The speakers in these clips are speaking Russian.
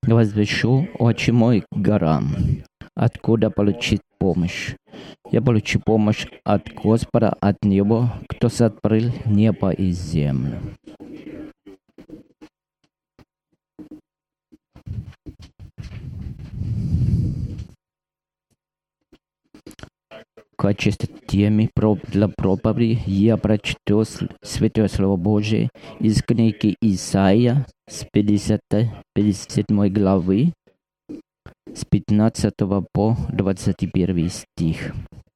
возвещу, отче мой, горам, откуда получить помощь. Я получу помощь от Господа, от Него, кто сотворил небо и землю. В качестве темы для проповеди я прочту Святое Слово Божие из книги Исаия с 57 главы, с 15 по 21 стих.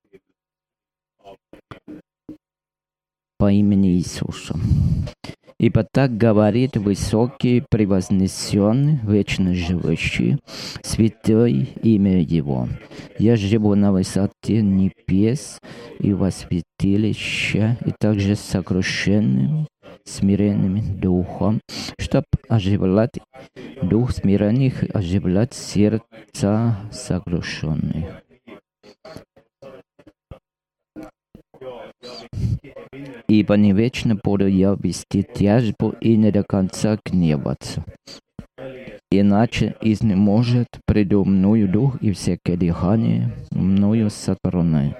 По имени Иисуса. Ибо так говорит высокий, превознесенный, вечно живущий, святое имя Его. Я живу на высоте небес и во святилище, и также сокрушенным, смиренным духом, чтоб оживлять дух смиренных, оживлять сердца сокрушенных. Ибо не вечно буду я вести тяжбу и не до конца гневаться. Иначе изнеможет предо мною дух и всякое дыхание мною сотворенное.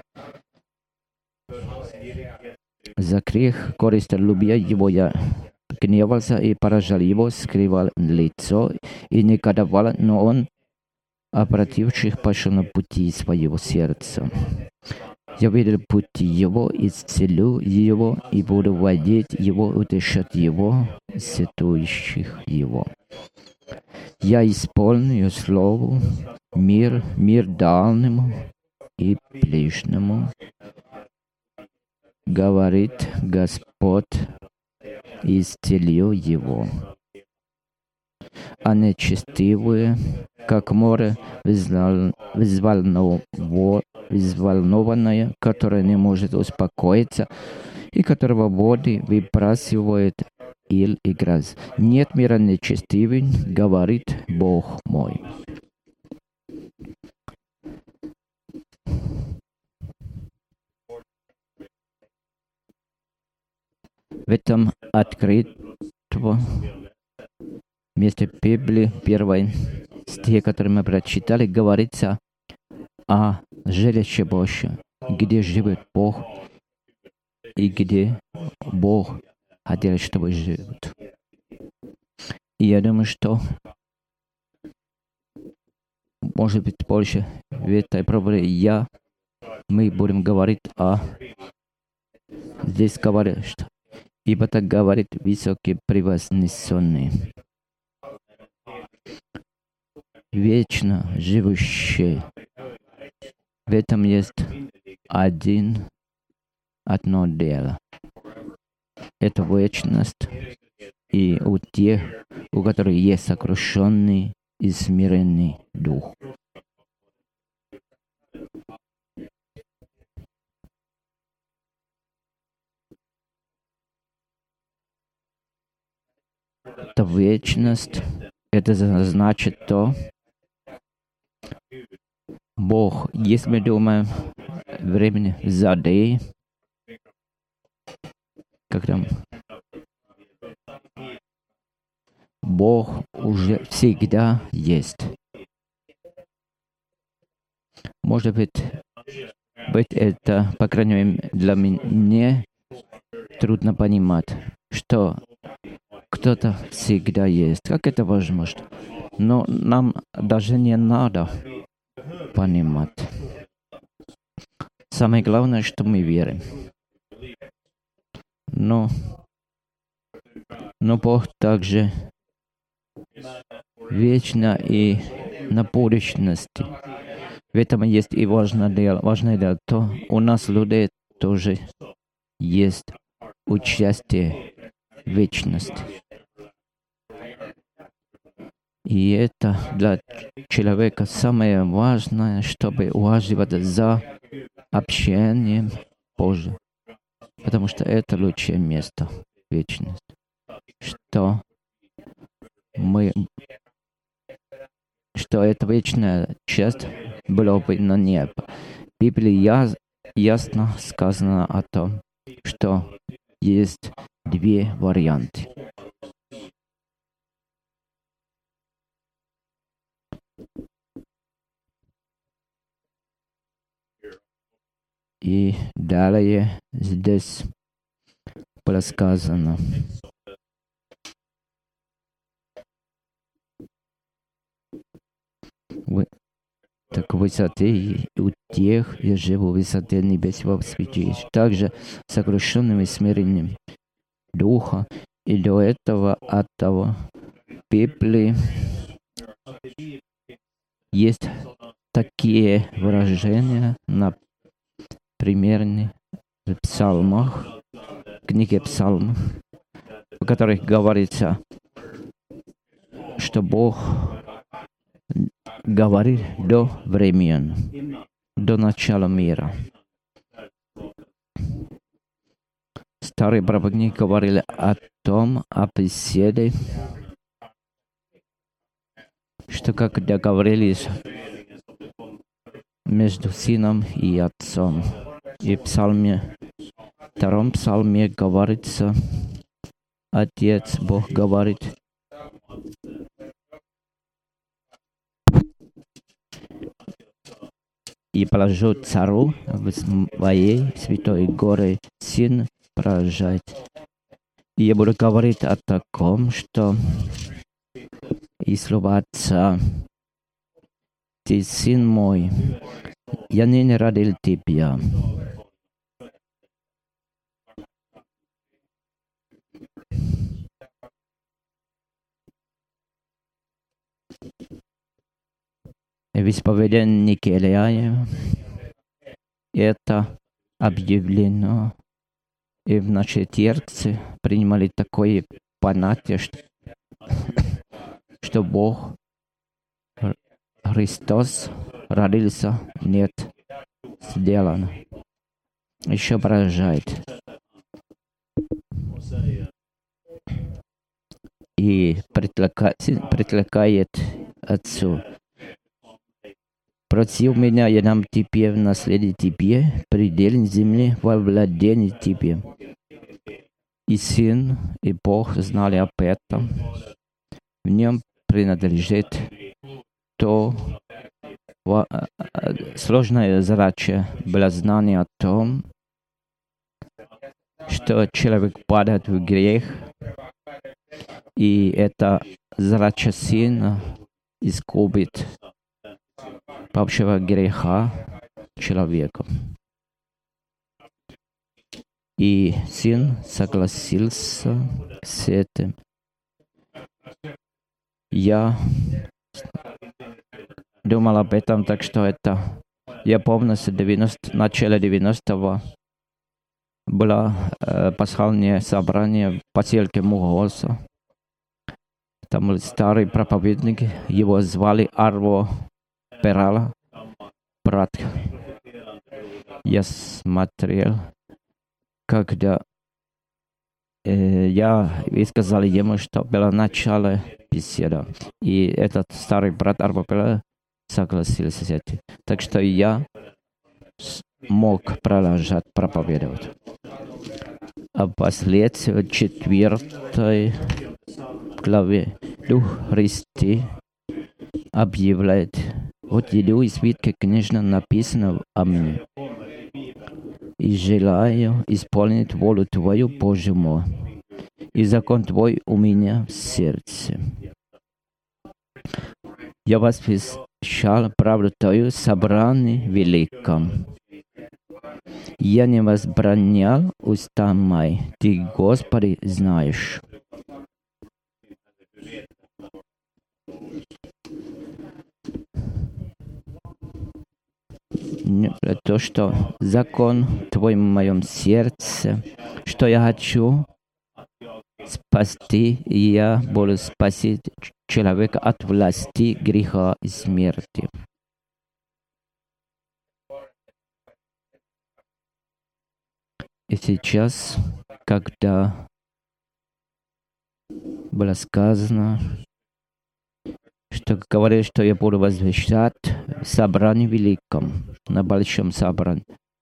За грех корыстолюбия его я гневался и поражал его, скрывал лицо и негодовал, но он, обративших, пошел на пути своего сердца. Я видел пути его, исцелю его, и буду водить его, утешать его, сетующих его. Я исполню слову, мир дальнему и ближнему, говорит Господь, исцелю его. А нечестивые, как море взволнованное, которое не может успокоиться, и которого воды выбрасывает ил и грязь. Нет мира нечестивым, говорит Бог мой. В этом открытом месте Библии, первый стих, который мы прочитали, говорится о жилище Божьем, где живет Бог и где Бог хотел, чтобы живут. И я думаю, что, может быть, больше в этой проповеди мы будем говорить здесь говорит, что ибо так говорит высокий превознесенный, вечно живущий. В этом есть одно дело. Это вечность, и у тех, у которых есть сокрушенный и смиренный дух. Это вечность, это значит то, Бог, если мы думаем времени сзади, когда Бог уже всегда есть. Может быть, это, по крайней мере, для меня трудно понимать, что кто-то всегда есть. Как это возможно? Но нам даже не надо понимать. Самое главное, что мы верим. Но Бог также вечно и на будущности. В этом есть и важное дело то, у нас людей тоже есть участие в вечности. И это для человека самое важное, чтобы ухаживать за общением Божьим. Потому что это лучшее место, вечность. Что эта вечная часть была бы на небо. В Библии ясно сказано о том, что есть две варианты. И далее здесь было сказано: так в высоте у тех, я живу в высоте небес во свете, также сокрушенным и смиренным духа, и до этого от того пепли есть такие выражения, например, в псалмах, книге псалмов, в которых говорится, что Бог говорит до времен, до начала мира. Старые проповедники говорили о том, о беседе, что как договорились между сыном и отцом. И в втором псалме говорится, Отец Бог говорит: и положу цару в своей святой горе сын поражать. И я буду говорить о таком, что и слова Отца: ты сын мой, я ныне родил тебя. В исповедании Никелая это объявлено, и в нашей церкви принимали такое понятие, что Бог, Христос, родился, нет, сделан, еще поражает. И предлагает Отцу: просил меня, я дам тебе в наследие тебе, предел земли во владение тебе. И Сын, и Бог знали об этом. В нем принадлежит то сложная задача была знание о том, что человек падает в грех, и эта задача Сына искупит павшего греха человека. И Сын согласился с этим. Я думал об этом, так что это, я помню, с начала 90-го было пасхальное собрание в поселке Мугоса. Там был старый проповедник, его звали Арво Перала, брат. Я смотрел, когда я сказал ему, что было начало беседы. И этот старый брат Арво Перала согласился с этим. Так что я мог продолжать проповедовать. А впоследствии в 4 главе Дух Христи объявляет: вот иду, и свитке книжно написано о мне, и желаю исполнить волю Твою, Боже мой, и закон Твой у меня в сердце. Я возвещал правду Твою в собрании великом. Я не возбранял уста мои, Ты, Господи, знаешь. То, что закон Твой в моем сердце, что я хочу спасти, и я буду спасить человека от власти греха и смерти. И сейчас, когда было сказано, что говорит, что я буду возвещать в собрании великом, на большом собрании.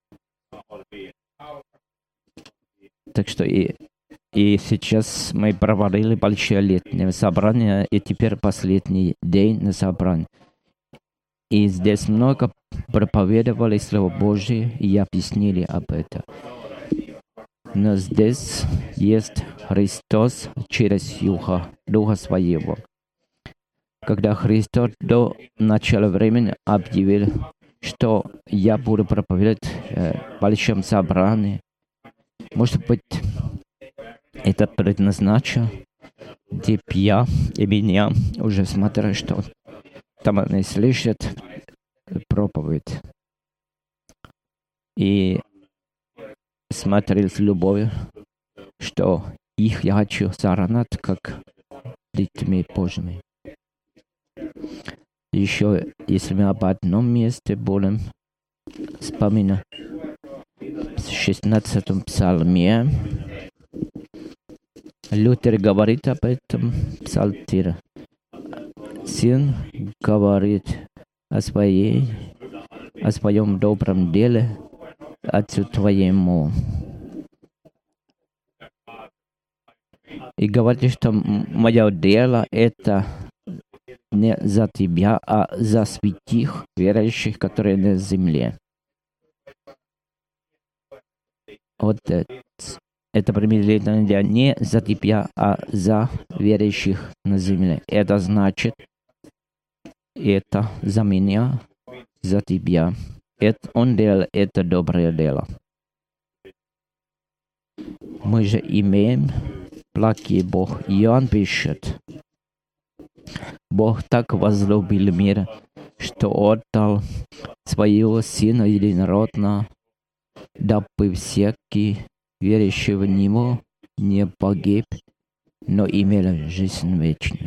Так что и сейчас мы проводили большое летнее собрание, и теперь последний день на собрании. И здесь много проповедовали Слово Божие и объяснили об этом. Но здесь есть Христос через Духа Своего. Когда Христос до начала времени объявил, что я буду проповедовать в большом собрании, может быть, это предназначено тебя и меня, уже смотря, что там они слышат проповедь. И смотрел с любовью, что их я хочу сохранять как детьми Божьими. Еще, если мы об одном месте будем вспоминать, в 16-м псалме Лютер говорит об этом псалтире. Сын говорит о своем добром деле Отцу твоему. И говорит, что мое дело это не за тебя, а за святых верующих, которые на земле. Вот это примерно не за тебя, а за верующих на земле. Это значит, это за меня, за тебя. Он делал это доброе дело. Мы же имеем благий Бог. Иоанн пишет: Бог так возлюбил мир, что отдал своего Сына единородного, дабы всякий, верующий в Него, не погиб, но имел жизнь вечную.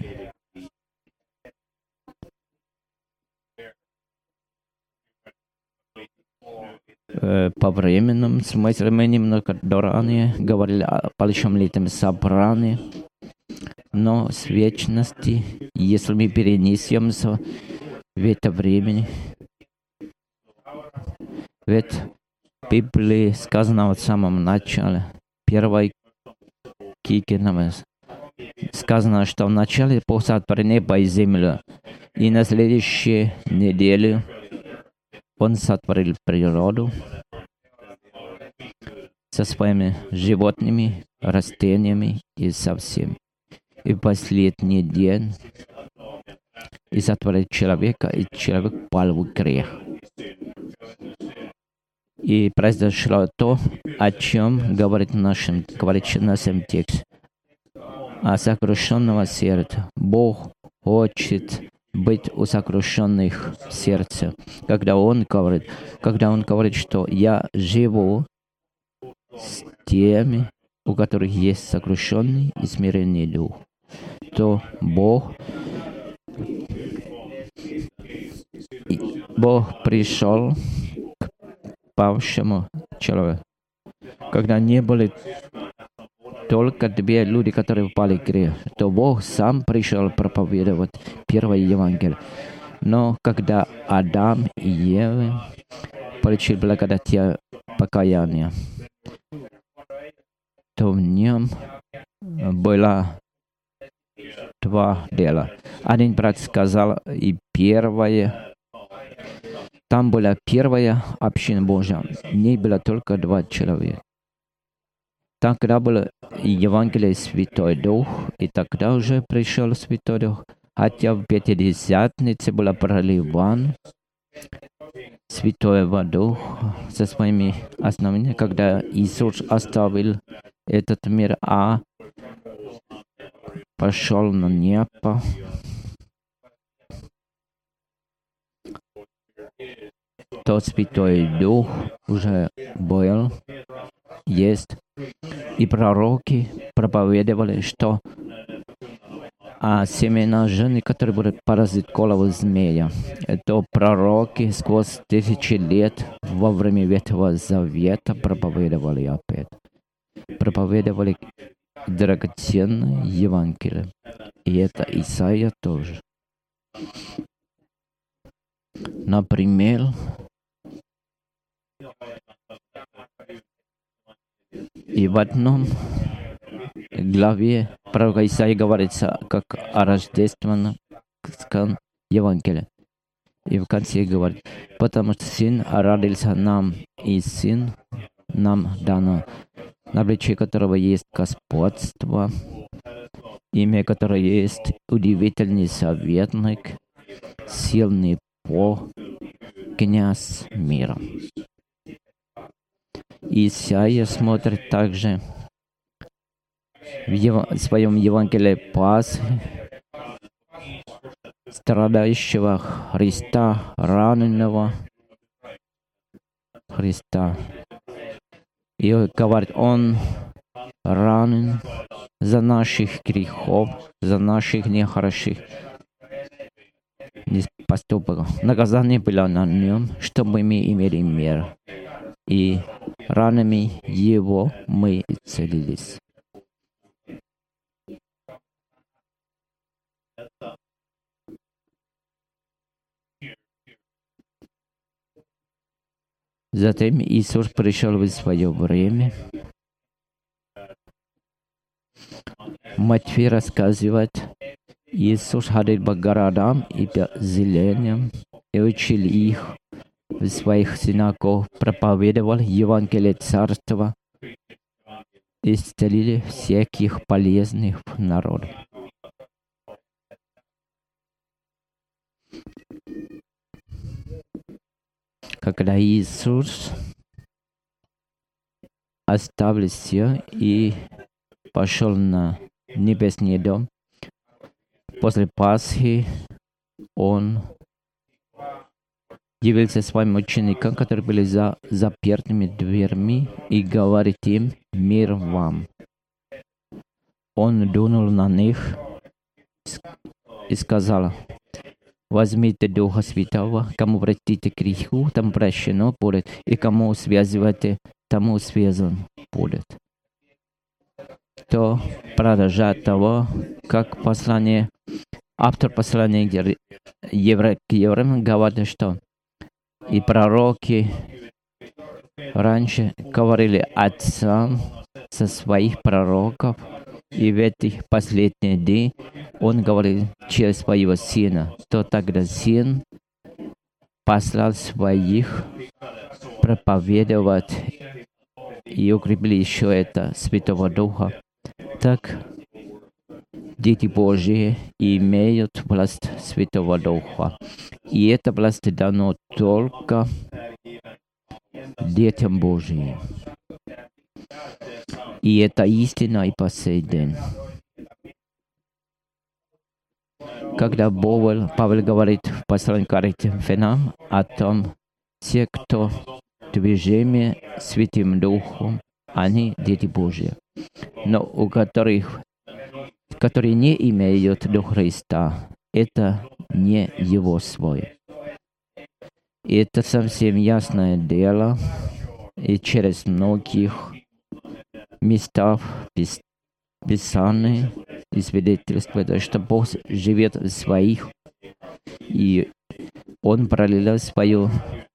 По временном смысле мы немного ранее говорили о большом летнем собрании, но с вечности, если мы перенесемся в это время, ведь в Библии сказано в самом начале, первой книге нам сказано, что вначале Бог сотворил небо и землю, и на следующей неделе Он сотворил природу со своими животными, растениями и со всем. И в последний день и сотворил человека, и человек пал в грех. И произошло то, о чем говорит нашем тексте. О сокрушенного сердца. Бог хочет быть у сокрушенных в сердце. Когда Он говорит, что я живу с теми, у которых есть сокрушенный и смиренный дух, то Бог пришел к павшему человеку. Когда не были только две люди, которые впали в грех, то Бог сам пришел проповедовать первое Евангелие. Но когда Адам и Ева получили благодать покаяния, то в нем было два дела. Один брат сказал, и первое, там была первая община Божья, в ней было только два человека. Тогда было Евангелие Святой Дух, и тогда уже пришел Святой Дух. Хотя в Пятидесятнице было проливан Святого Духа со своими основаниями, когда Иисус оставил этот мир, а пошел на небо. То Святой Дух уже был, есть. И пророки проповедовали, что семена жены, которые будут поразить голову змея. Это пророки сквозь тысячи лет во время Ветхого Завета проповедовали опять. Проповедовали драгоценное Евангелие. И это Исаия тоже. Например, и в одном главе пророка Исаии говорится, как о рождественном Евангелии. И в конце говорит, потому что Сын родился нам, и Сын нам дано, на плече которого есть господство, имя которое есть удивительный советник, сильный Бог, князь мира. Исайя смотрит также в своем Евангелии Пасхи страдающего Христа, раненого Христа. И говорит, Он ранен за наших грехов, за наших нехороших поступков. Наказание было на Нем, чтобы мы имели мир. И ранами Его мы исцелились. Затем Иисус пришел в свое время. Матфей рассказывает, Иисус ходил по городам и по селениям и учил их в своих синагогах, проповедовал Евангелие Царства, исцелили всяких болезных народов. Когда Иисус оставил все и пошел на небесный дом, после Пасхи Он явился своим ученикам, которые были за запертыми дверьми, и говорит им: «Мир вам». Он дунул на них и сказал: «Возьмите Духа Святого, кому простите греху, тому прощено будет, и кому связываете, тому связан будет». То продолжает того, как послание, автор послания к евреям говорит, что и пророки раньше говорили отцам со своих пророков, и в этих последних дней Он говорит через своего Сына, то тогда Сын послал своих проповедовать и укрепили еще это Святого Духа. Так дети Божьи имеют власть Святого Духа. И эта власть дана только детям Божьим. И это истина и по сей день. Когда Павел говорит в послании к Коринфянам о том, все, кто движимы Святым Духом, они дети Божьи. Но у которых, которые не имеют Духа Христа, это не Его свой. И это совсем ясное дело, и через многих местах Писания и свидетельствует, что Бог живет в своих, и Он пролил свой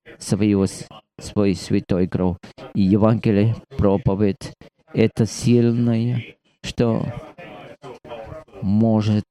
святой кровь. И Евангелие проповедь это сильное, что может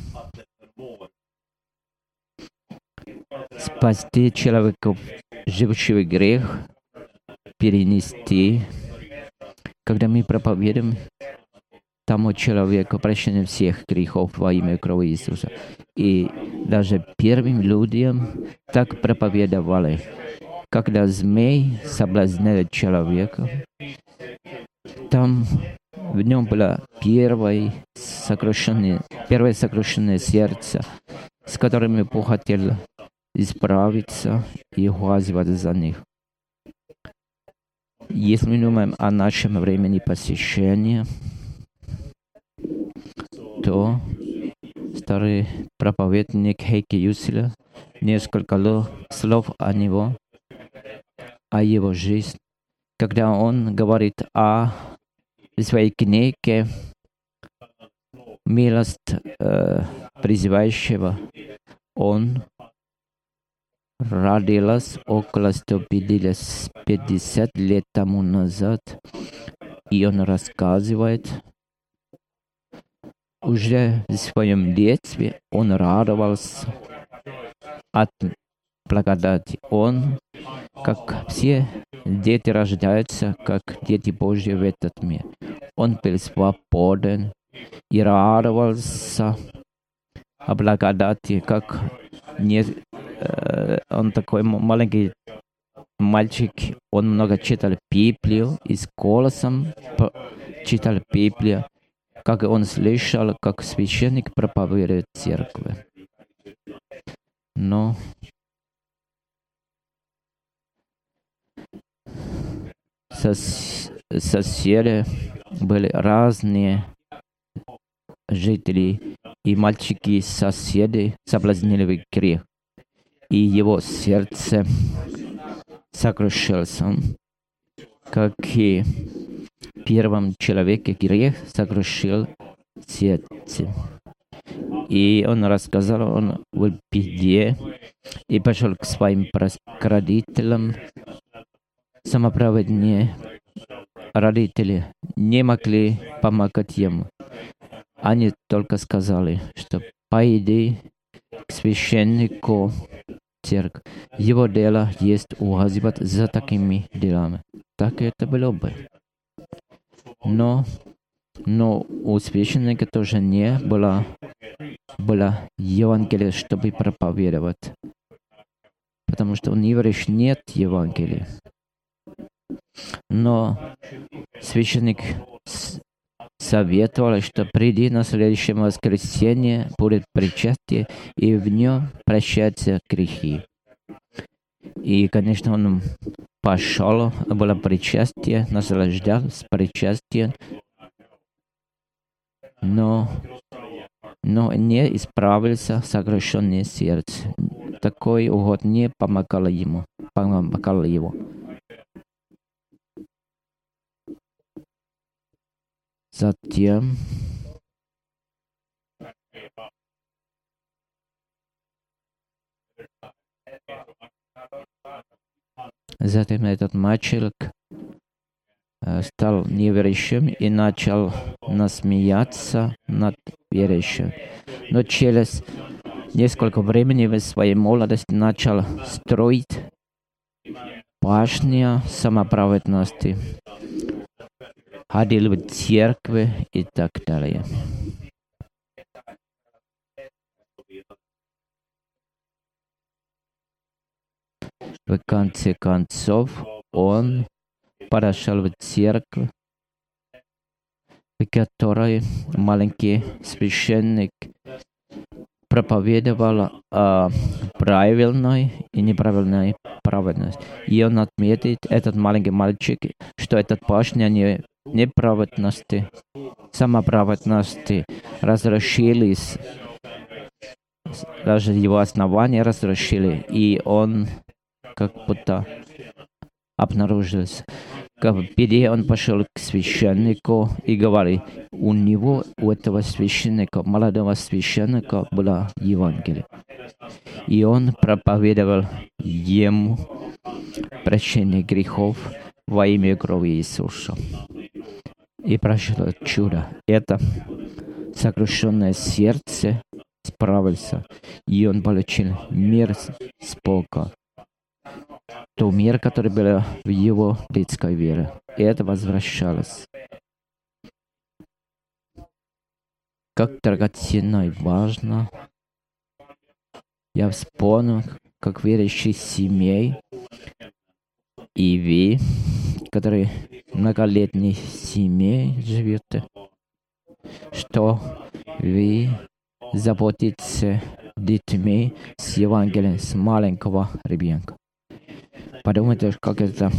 спасти человека, живущего в грех, перенести. Когда мы проповедуем тому человеку прощение всех грехов во имя крови Иисуса. И даже первым людям так проповедовали. Когда змей соблазнял человека, там в нем было первое сокрушенное сердце, с которым Бог хотел исправиться и ухаживать за них. Если мы думаем о нашем времени посещения, то старый проповедник Хейки Юсселер, несколько слов о него, о его жизни, когда он говорит о своей книге «Милость призывающего». Он родилась около 150 лет тому назад, и он рассказывает, уже в своем детстве он радовался от благодати. Он, как все дети рождаются, как дети Божьи в этот мир. Он был свободен и радовался о благодати, как не, он такой маленький мальчик, он много читал Библию и с голосом читал Библию, как он слышал, как священник проповедует в церкви. Но соседи были разные жители, и мальчики-соседи соблазнили грех, и его сердце сокрушился, как и первом человеке грех сокрушил сердце. И он рассказал, он в беде и пошел к своим родителям. Самоправедные родители не могли помогать ему. Они только сказали, что пойди к священнику церкви. Его дело есть ухаживать за такими делами. Так это было бы. Но у священника тоже не было Евангелия, чтобы проповедовать. Потому что у неверующих нет Евангелия. Но священник советовал, что приди на следующее воскресенье, будет причастие, и в нем прощаются грехи. И, конечно, он пошел, было причастие, наслаждался причастием, но не исправился согрешенное сердце. Такой уход не помогал ему. Затем этот мальчик стал неверующим и начал насмеяться над верующим. Но через несколько времени в своей молодости начал строить башню самоправедности, ходил в церкви и так далее. В конце концов, он подошел в церковь, в которой маленький священник проповедовал о правильной и неправильной праведности. И он отметит, этот маленький мальчик, что этот башня неправедности, самоправедности разрушились, даже его основания разрушили, и он как будто обнаружился. Как в беде он пошел к священнику и говорит, у этого священника, молодого священника, было Евангелие. И он проповедовал ему прощение грехов во имя крови Иисуса. И прошло чудо. Это сокрушенное сердце справился, и он получил мир с Бога. То мир, который был в его детской вере. И это возвращалось. Как драгоценно и важно. Я вспомнил, как верующих семей, и вы, которые многолетней семьей живете, что вы заботитесь детьми с Евангелием, с маленького ребенка. Подумайте, как это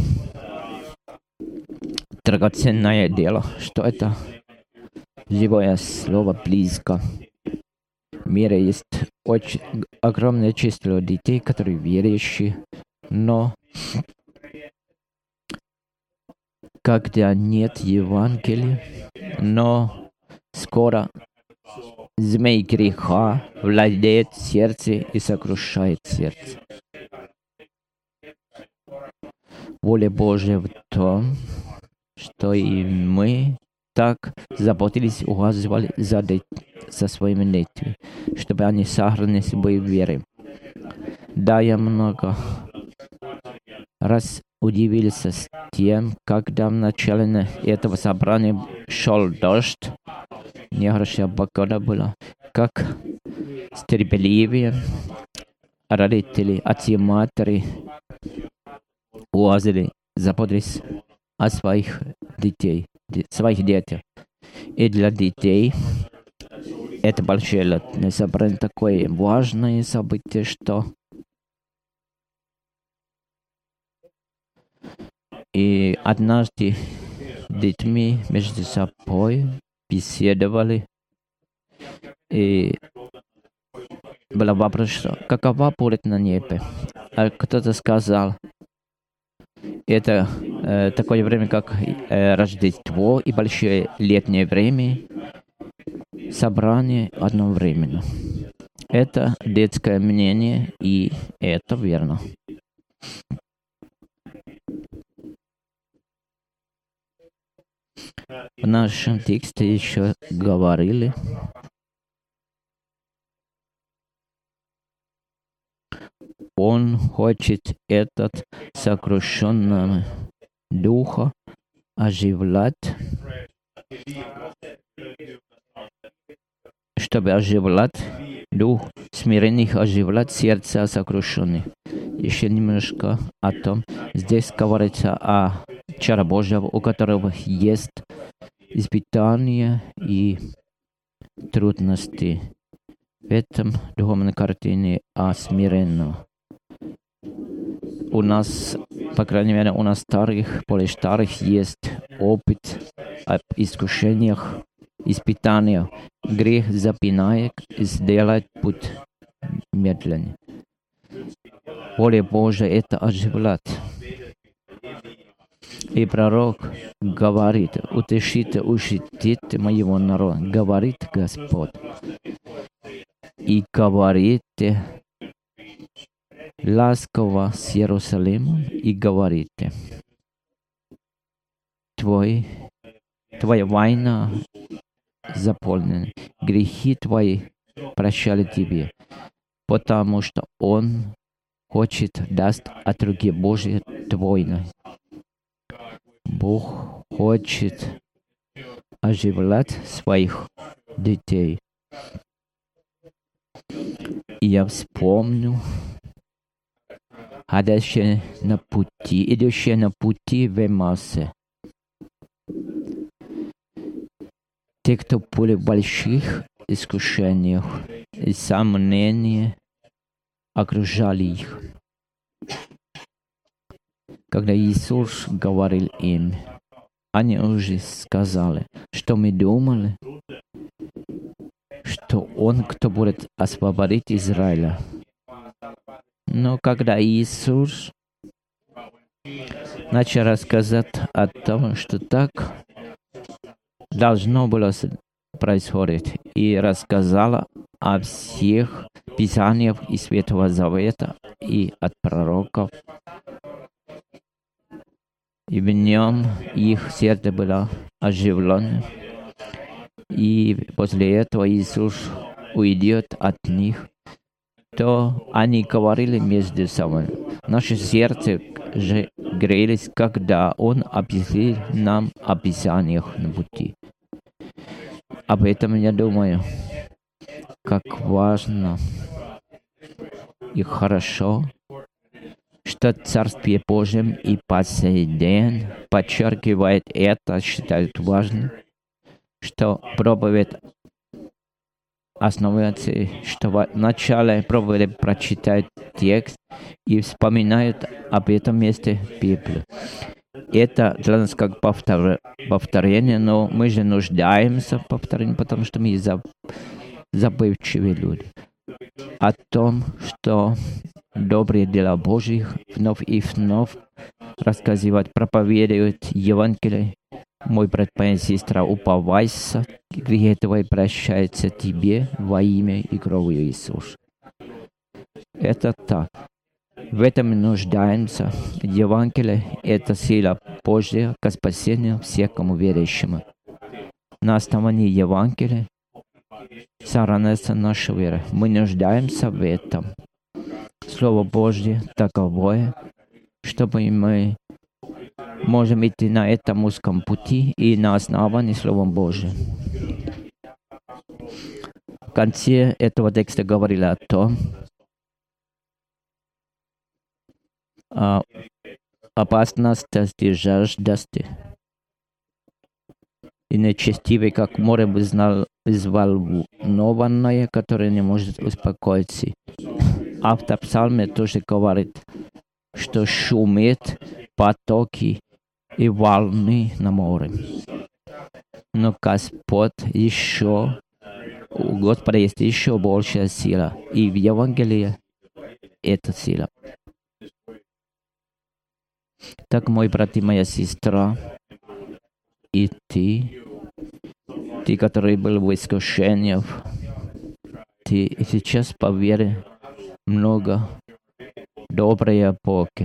драгоценное дело, что это живое слово близко. В мире есть очень огромное число детей, которые верующие, но когда нет Евангелия, но скоро змей греха владеет сердцем и сокрушает сердце. Воля Божья в том, что и мы так заботились, ухаживали за своими детьми, чтобы они сохранили свою веру. Да, я много раз удивился с тем, когда в начале этого собрания шел дождь, нехорошая погода была, как терпеливее родители, отцы и матери лазили, заботились о своих детей. И для детей это большое летнее собрание, такое важное событие, что и однажды детьми между собой беседовали, и был вопрос, что какова будет на небе. А кто-то сказал, это такое время, как Рождество и большое летнее время, собрание одновременно. Это детское мнение, и это верно. В нашем тексте еще говорили, он хочет этот сокрушенного духа оживлять, чтобы оживлять дух смиренных, оживлять сердца сокрушенных. Еще немножко о том. Здесь говорится о чаре Божьего, у которого есть испытания и трудности. В этом духовной картине о смиренном. У нас, по крайней мере, у нас старых, более старых, есть опыт об искушениях, испытаниях. Грех запинает, сделает путь медленнее. Воля Божия это оживлять. И пророк говорит, утешите, ущитите моего народа, говорит Господь. И говорите ласково с Иерусалимом, и говорите, твоя война заполнена, грехи твои прощали тебе, потому что Он хочет дать от руки Божьей двойной. Бог хочет оживлять своих детей. И я вспомню, идущие на пути в Эммаусе. Те, кто были в больших искушениях и сомнениях, окружали их. Когда Иисус говорил им, они уже сказали, что мы думали, что Он, кто будет освободить Израиля. Но когда Иисус начал рассказать о том, что так должно было происходить, и рассказала о всех Писаниях из Ветхого Завета и от пророков, и в нем их сердце было оживлено, и после этого Иисус уйдет от них, то они говорили между собой. Наше сердце же грелись, когда Он объяснил нам о Писаниях на пути. Об этом я думаю, как важно и хорошо, что Царствие Божье и по сей день подчеркивает это, считает важным, что проповедь основывается, что вначале проповедь прочитает текст и вспоминают об этом месте Библии. Это для нас как повторение, но мы же нуждаемся в повторении, потому что мы забывчивые люди. О том, что добрые дела Божьих вновь и вновь рассказывать, проповедуют Евангелие. Мой брат, моя сестра, уповайся, грехи твои прощаются тебе во имя и кровью Иисуса. Это так. В этом мы нуждаемся. Евангелие — это сила Божья к спасению всякому верующему. На основании Евангелия сохраняется наша вера. Мы нуждаемся в этом. Слово Божье таковое, чтобы мы можем идти на этом узком пути и на основании Слова Божьего. В конце этого текста говорили о том, о опасности жаждости и нечестивой, как море взволнованное, которое не может успокоиться. Автор псалма тоже говорит, что шумят потоки и волны на море. Но Господь еще, у Господа есть еще большая сила, и в Евангелии эта сила. Так, мой брат и моя сестра, и ты, который был в искушениях, ты сейчас по вере много доброй эпохи.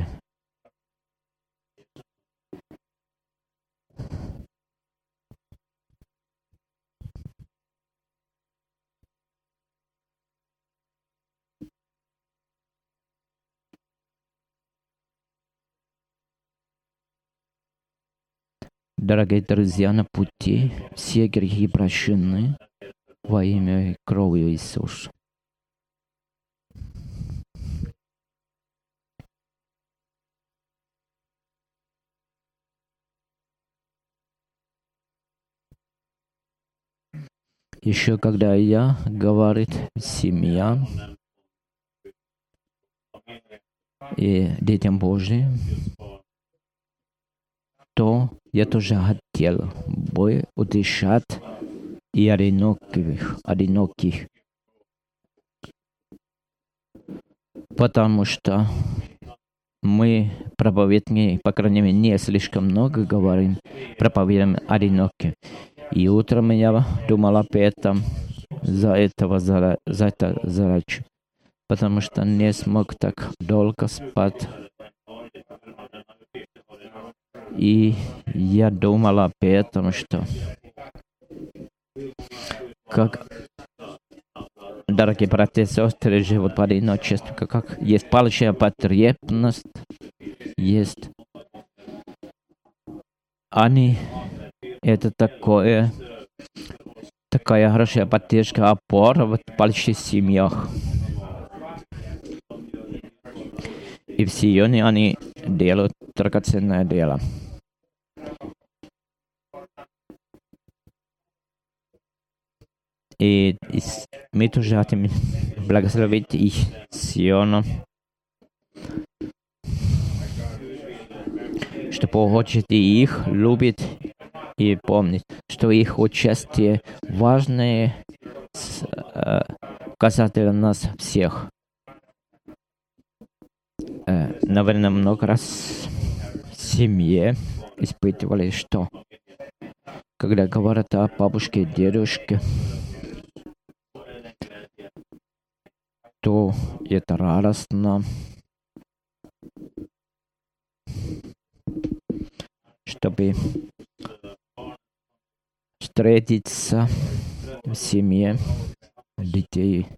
Дорогие друзья, на пути все грехи прощены во имя и крови Иисуса. Еще когда я говорит семья и детям Божьим, то я тоже хотел бы утешать и одиноких, потому что мы, проповедники, по крайней мере, не слишком много говорим, проповедуем одиноким. И утром я думал об этом, за это задачу, потому что не смог так долго спать. И я думал об этом, что как дорогие братья и сестры живут в одиночестве, как есть большая потребность, есть. Они, это такая хорошая поддержка, опора в больших семьях. И в Сионе они делают драгоценное дело. И мы тоже хотим благословить их, Сиона, что Бог хочет и их любит и помнит, что их участие важное касательно нас всех. Наверное, много раз в семье испытывали, что когда говорят о бабушке и дедушке, то это радостно, чтобы встретиться в семье детей,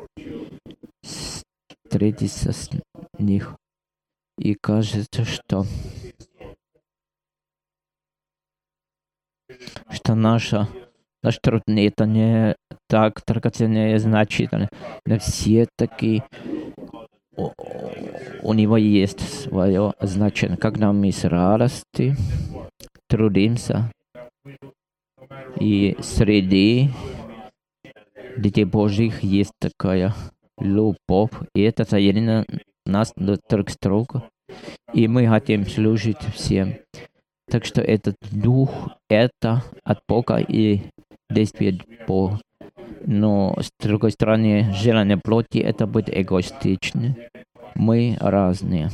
встретиться с них. И кажется, что наш труд это не так драгоценно и значительно. Но все-таки у него есть свое значение. Когда мы с радостью трудимся, и среди детей Божьих есть такая любовь, и это соединяет нас друг с другом, и мы хотим служить всем. Так что этот дух, это от Бога и действие Бога. Но с другой стороны, желание плоти, это будет эгоистично. Мы разные.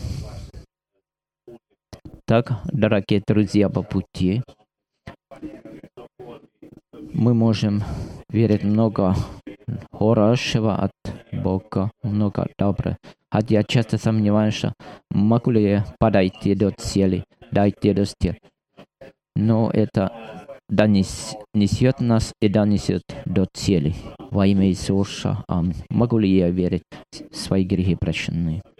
Так, дорогие друзья, по пути мы можем верить много хорошего от Бога, много доброго. Хотя я часто сомневаюсь, что могу ли я подойти до цели, дойти до цели. Но это несет нас и донесет до цели. Во имя Иисуса. Аминь. Могу ли я верить, свои грехи прощены?